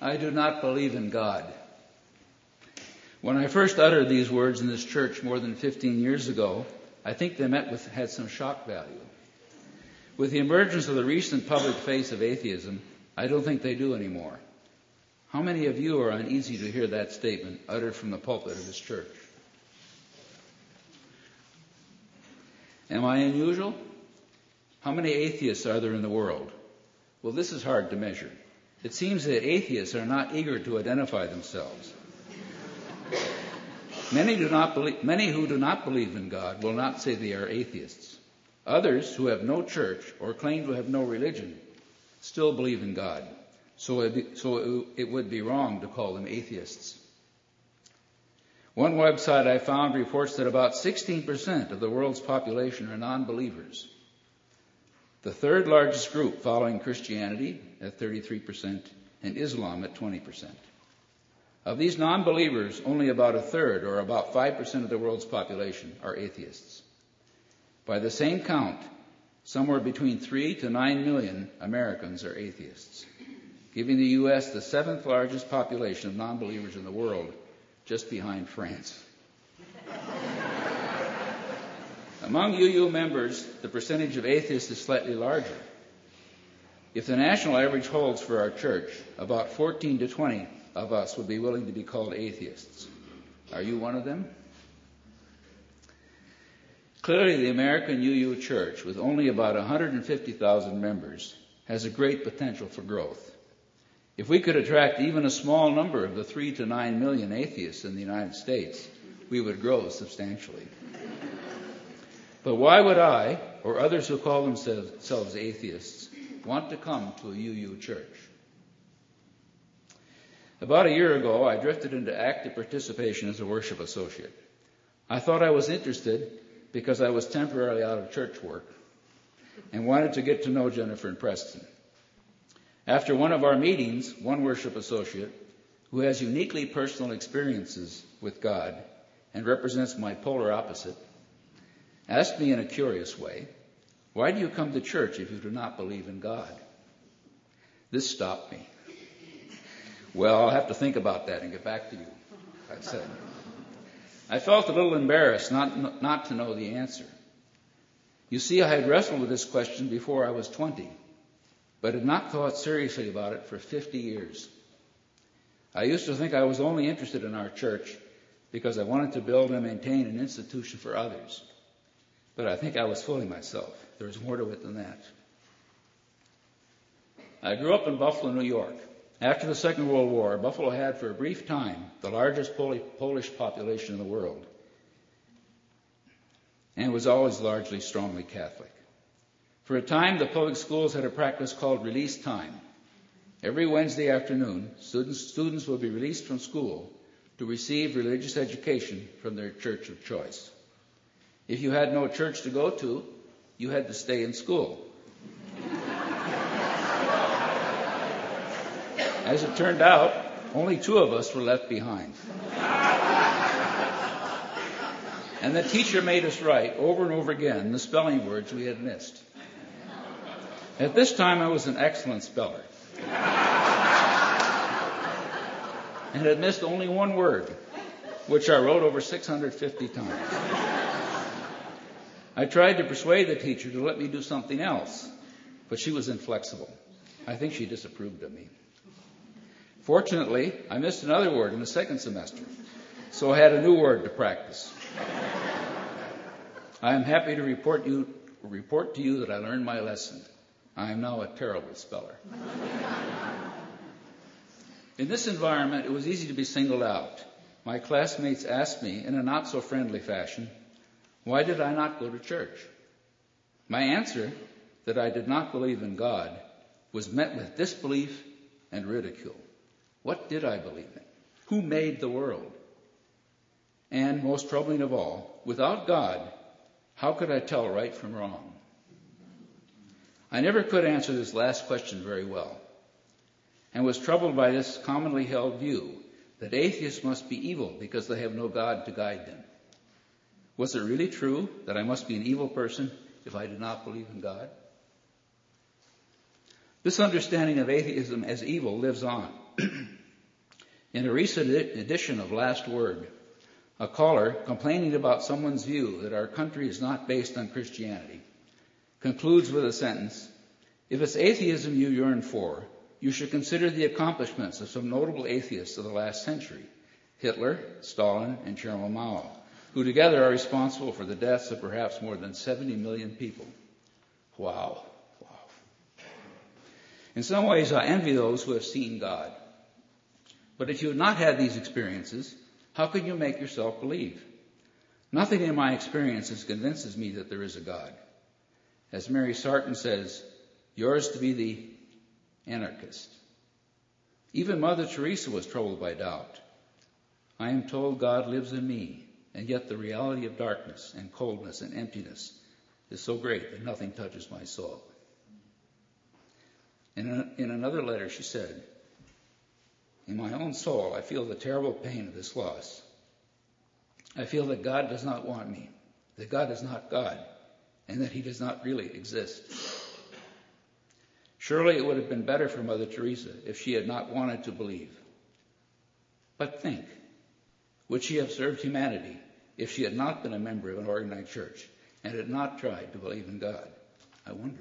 I do not believe in God. When I first uttered these words in this church more than 15 years ago, I think they had some shock value. With the emergence of the recent public face of atheism, I don't think they do anymore. How many of you are uneasy to hear that statement uttered from the pulpit of this church? Am I unusual? How many atheists are there in the world? Well, this is hard to measure. It seems that atheists are not eager to identify themselves. Many who do not believe in God will not say they are atheists. Others who have no church or claim to have no religion still believe in God. So it would be wrong to call them atheists. One website I found reports that about 16% of the world's population are non-believers. The third largest group following Christianity at 33% and Islam at 20%. Of these non-believers, only about a third, or about 5% of the world's population, are atheists. By the same count, somewhere between 3 to 9 million Americans are atheists, giving the U.S. the seventh largest population of non-believers in the world, just behind France. Among UU members, the percentage of atheists is slightly larger. If the national average holds for our church, about 14 to 20 of us would be willing to be called atheists. Are you one of them? Clearly, the American UU Church, with only about 150,000 members, has a great potential for growth. If we could attract even a small number of the 3 to 9 million atheists in the United States, we would grow substantially. But why would I, or others who call themselves atheists, want to come to a UU church? About a year ago, I drifted into active participation as a worship associate. I thought I was interested because I was temporarily out of church work and wanted to get to know Jennifer and Preston. After one of our meetings, one worship associate, who has uniquely personal experiences with God and represents my polar opposite, asked me in a curious way, "Why do you come to church if you do not believe in God?" This stopped me. "Well, I'll have to think about that and get back to you," I said. I felt a little embarrassed not to know the answer. You see, I had wrestled with this question before I was 20, but had not thought seriously about it for 50 years. I used to think I was only interested in our church because I wanted to build and maintain an institution for others. But I think I was fooling myself. There was more to it than that. I grew up in Buffalo, New York. After the Second World War, Buffalo had for a brief time the largest Polish population in the world and was always largely strongly Catholic. For a time, the public schools had a practice called release time. Every Wednesday afternoon, students would be released from school to receive religious education from their church of choice. If you had no church to go to, you had to stay in school. As it turned out, only 2 of us were left behind. And the teacher made us write over and over again the spelling words we had missed. At this time, I was an excellent speller and had missed only one word, which I wrote over 650 times. I tried to persuade the teacher to let me do something else, but she was inflexible. I think she disapproved of me. Fortunately, I missed another word in the second semester, so I had a new word to practice. I am happy to report to you that I learned my lesson. I am now a terrible speller. In this environment, it was easy to be singled out. My classmates asked me in a not-so-friendly fashion, why did I not go to church? My answer, that I did not believe in God, was met with disbelief and ridicule. What did I believe in? Who made the world? And, most troubling of all, without God, how could I tell right from wrong? I never could answer this last question very well, and was troubled by this commonly held view that atheists must be evil because they have no God to guide them. Was it really true that I must be an evil person if I did not believe in God? This understanding of atheism as evil lives on. In a recent edition of Last Word, a caller complaining about someone's view that our country is not based on Christianity concludes with a sentence, "If it's atheism you yearn for, you should consider the accomplishments of some notable atheists of the last century, Hitler, Stalin, and Chairman Mao, who together are responsible for the deaths of perhaps more than 70 million people." Wow. In some ways, I envy those who have seen God. But if you have not had these experiences, how can you make yourself believe? Nothing in my experiences convinces me that there is a God. As Mary Sarton says, yours to be the anarchist. Even Mother Teresa was troubled by doubt. I am told God lives in me, and yet the reality of darkness and coldness and emptiness is so great that nothing touches my soul. In another letter, she said, "In my own soul, I feel the terrible pain of this loss. I feel that God does not want me, that God is not God, and that he does not really exist." Surely it would have been better for Mother Teresa if she had not wanted to believe. But think, would she have served humanity if she had not been a member of an organized church and had not tried to believe in God? I wonder.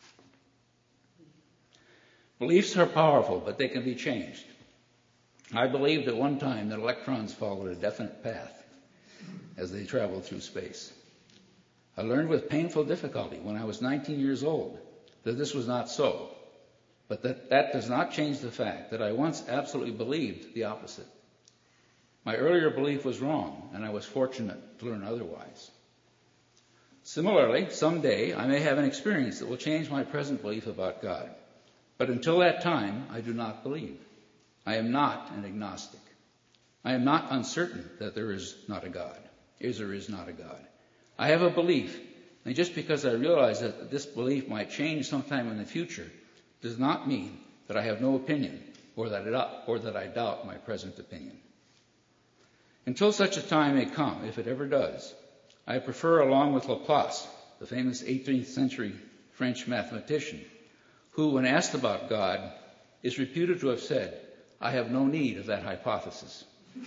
Beliefs are powerful, but they can be changed. I believed at one time that electrons followed a definite path as they traveled through space. I learned with painful difficulty when I was 19 years old that this was not so, but that does not change the fact that I once absolutely believed the opposite. My earlier belief was wrong, and I was fortunate to learn otherwise. Similarly, someday I may have an experience that will change my present belief about God. But until that time, I do not believe. I am not an agnostic. I am not uncertain that there is not a God. There is not a God. I have a belief, and just because I realize that this belief might change sometime in the future does not mean that I have no opinion or that I doubt my present opinion. Until such a time may come, if it ever does, I prefer, along with Laplace, the famous 18th century French mathematician, who, when asked about God, is reputed to have said, "I have no need of that hypothesis."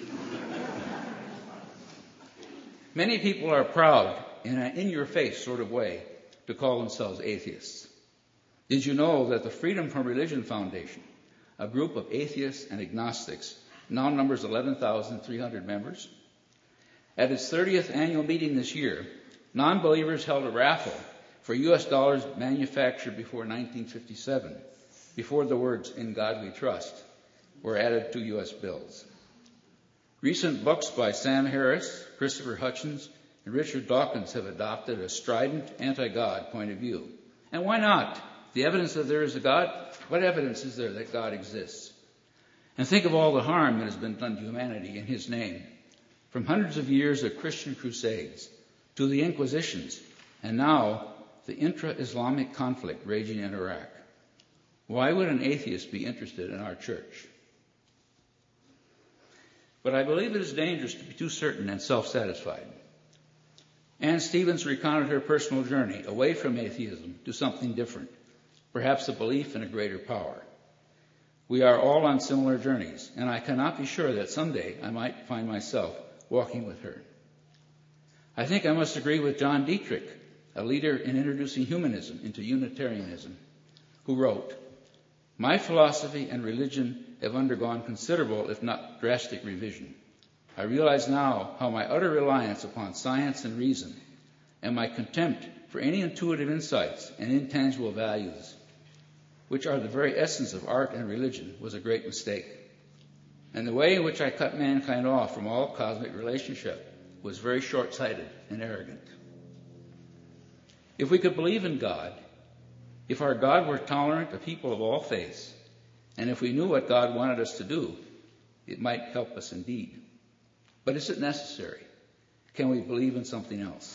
Many people are proud, in an in-your-face sort of way, to call themselves atheists. Did you know that the Freedom from Religion Foundation, a group of atheists and agnostics, now numbers 11,300 members? At its 30th annual meeting this year, non-believers held a raffle for U.S. dollars manufactured before 1957, before the words "In God We Trust" were added to U.S. bills. Recent books by Sam Harris, Christopher Hitchens, and Richard Dawkins have adopted a strident anti-God point of view. And why not? The evidence that there is a God? What evidence is there that God exists? And think of all the harm that has been done to humanity in his name, from hundreds of years of Christian crusades to the Inquisitions, and now the intra-Islamic conflict raging in Iraq. Why would an atheist be interested in our church? But I believe it is dangerous to be too certain and self-satisfied. Anne Stevens recounted her personal journey away from atheism to something different, perhaps a belief in a greater power. We are all on similar journeys, and I cannot be sure that someday I might find myself walking with her. I think I must agree with John Dietrich, a leader in introducing humanism into Unitarianism, who wrote, "My philosophy and religion have undergone considerable, if not drastic, revision. I realize now how my utter reliance upon science and reason and my contempt for any intuitive insights and intangible values, which are the very essence of art and religion, was a great mistake. And the way in which I cut mankind off from all cosmic relationship was very short-sighted and arrogant." If we could believe in God, if our God were tolerant of people of all faiths, and if we knew what God wanted us to do, it might help us indeed. But is it necessary? Can we believe in something else?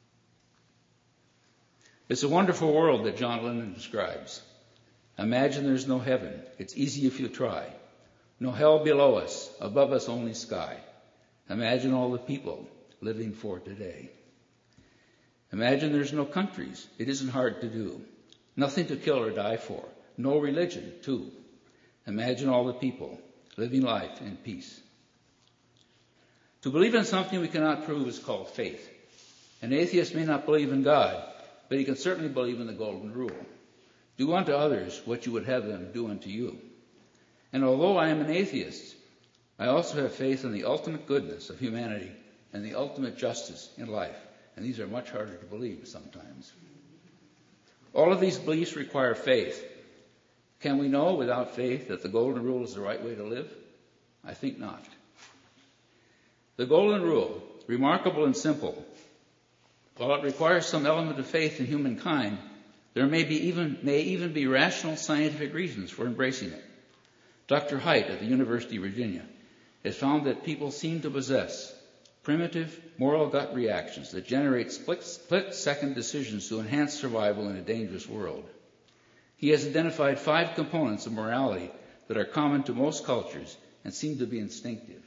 It's a wonderful world that John Lennon describes. Imagine there's no heaven. It's easy if you try. No hell below us, above us only sky. Imagine all the people living for today. Imagine there's no countries. It isn't hard to do. Nothing to kill or die for. No religion, too. Imagine all the people living life in peace. To believe in something we cannot prove is called faith. An atheist may not believe in God, but he can certainly believe in the golden rule. Do unto others what you would have them do unto you. And although I am an atheist, I also have faith in the ultimate goodness of humanity and the ultimate justice in life. And these are much harder to believe sometimes. All of these beliefs require faith. Can we know without faith that the golden rule is the right way to live? I think not. The golden rule, remarkable and simple, while it requires some element of faith in humankind, there may even be rational scientific reasons for embracing it. Dr. Haidt at the University of Virginia has found that people seem to possess primitive moral gut reactions that generate split-second decisions to enhance survival in a dangerous world. He has identified 5 components of morality that are common to most cultures and seem to be instinctive.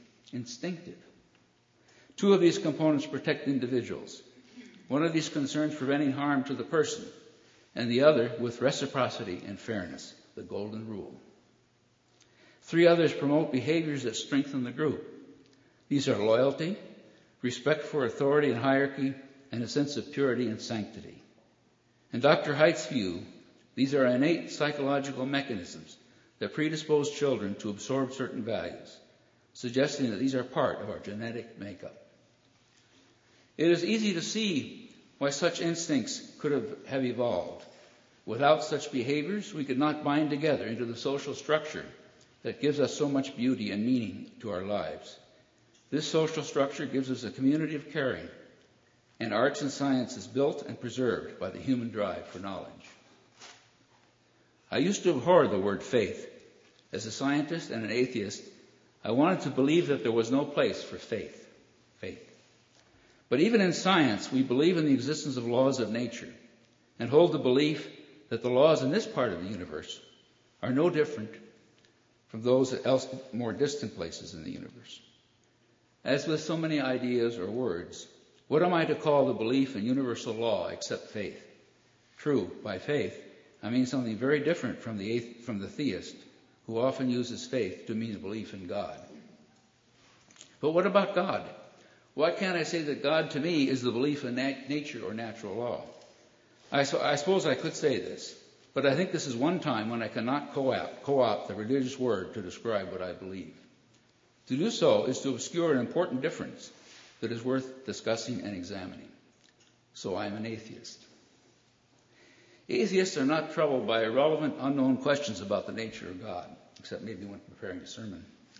2 of these components protect individuals. One of these concerns preventing harm to the person, and the other with reciprocity and fairness, the golden rule. 3 others promote behaviors that strengthen the group. These are loyalty, respect for authority and hierarchy, and a sense of purity and sanctity. In Dr. Haidt's view, these are innate psychological mechanisms that predispose children to absorb certain values, suggesting that these are part of our genetic makeup. It is easy to see why such instincts could have evolved. Without such behaviors, we could not bind together into the social structure that gives us so much beauty and meaning to our lives. This social structure gives us a community of caring, and arts and science is built and preserved by the human drive for knowledge. I used to abhor the word faith. As a scientist and an atheist, I wanted to believe that there was no place for faith. But even in science, we believe in the existence of laws of nature and hold the belief that the laws in this part of the universe are no different from those at more distant places in the universe. As with so many ideas or words, what am I to call the belief in universal law except faith? True, by faith, I mean something very different from the theist, who often uses faith to mean a belief in God. But what about God? Why can't I say that God to me is the belief in nature or natural law? I suppose I could say this, but I think this is one time when I cannot co-opt the religious word to describe what I believe. To do so is to obscure an important difference that is worth discussing and examining. So I am an atheist. Atheists are not troubled by irrelevant, unknown questions about the nature of God, except maybe when preparing a sermon.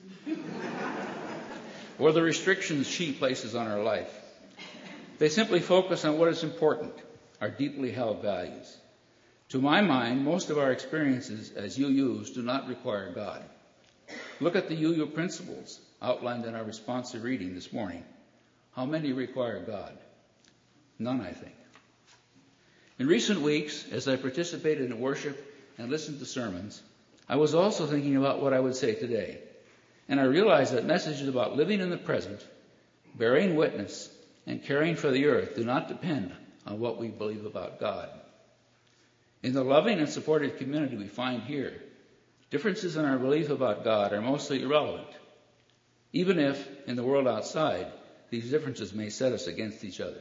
Or the restrictions she places on our life. They simply focus on what is important, our deeply held values. To my mind, most of our experiences as UUs do not require God. Look at the UU principles outlined in our responsive reading this morning. How many require God? None, I think. In recent weeks, as I participated in worship and listened to sermons, I was also thinking about what I would say today. And I realized that messages about living in the present, bearing witness, and caring for the earth do not depend on what we believe about God. In the loving and supportive community we find here, differences in our belief about God are mostly irrelevant, even if, in the world outside, these differences may set us against each other.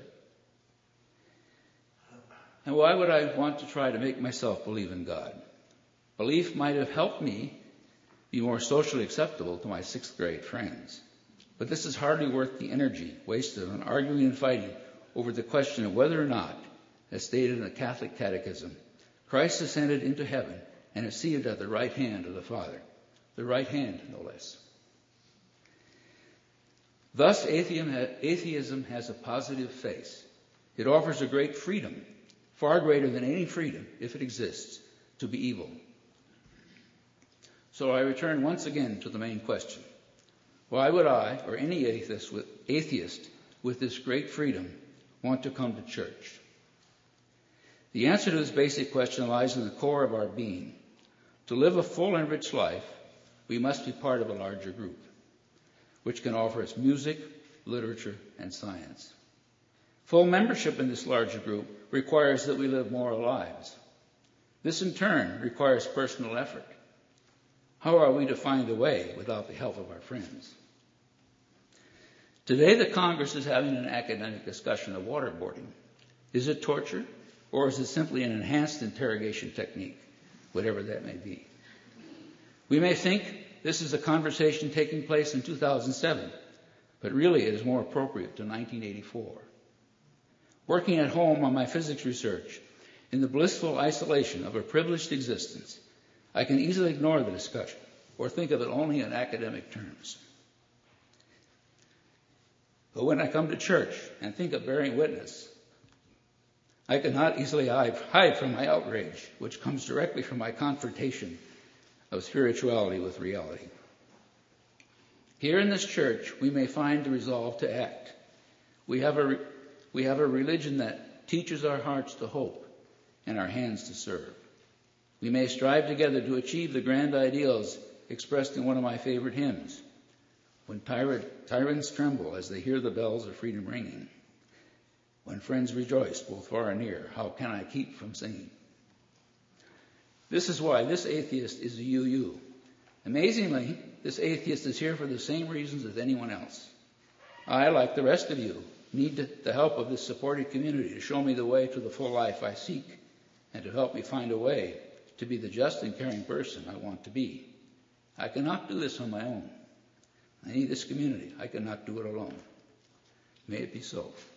And why would I want to try to make myself believe in God? Belief might have helped me be more socially acceptable to my 6th grade friends. But this is hardly worth the energy wasted on arguing and fighting over the question of whether or not, as stated in the Catholic Catechism, Christ ascended into heaven and is seated at the right hand of the Father. The right hand, no less. Thus, atheism has a positive face. It offers a great freedom, far greater than any freedom, if it exists, to be evil. So I return once again to the main question. Why would I, or any atheist with this great freedom, want to come to church? The answer to this basic question lies in the core of our being. To live a full and rich life, we must be part of a larger group, which can offer us music, literature, and science. Full membership in this larger group requires that we live moral lives. This, in turn, requires personal effort. How are we to find the way without the help of our friends? Today, the Congress is having an academic discussion of waterboarding. Is it torture, or is it simply an enhanced interrogation technique, whatever that may be? We may think this is a conversation taking place in 2007, but really it is more appropriate to 1984. Working at home on my physics research, in the blissful isolation of a privileged existence, I can easily ignore the discussion or think of it only in academic terms. But when I come to church and think of bearing witness, I cannot easily hide from my outrage, which comes directly from my confrontation of spirituality with reality. Here in this church, we may find the resolve to act. We have a religion that teaches our hearts to hope and our hands to serve. We may strive together to achieve the grand ideals expressed in one of my favorite hymns. When tyrants tremble as they hear the bells of freedom ringing. When friends rejoice, both far and near, how can I keep from singing? This is why this atheist is a UU. Amazingly, this atheist is here for the same reasons as anyone else. I, like the rest of you, need the help of this supportive community to show me the way to the full life I seek and to help me find a way to be the just and caring person I want to be. I cannot do this on my own. I need this community. I cannot do it alone. May it be so.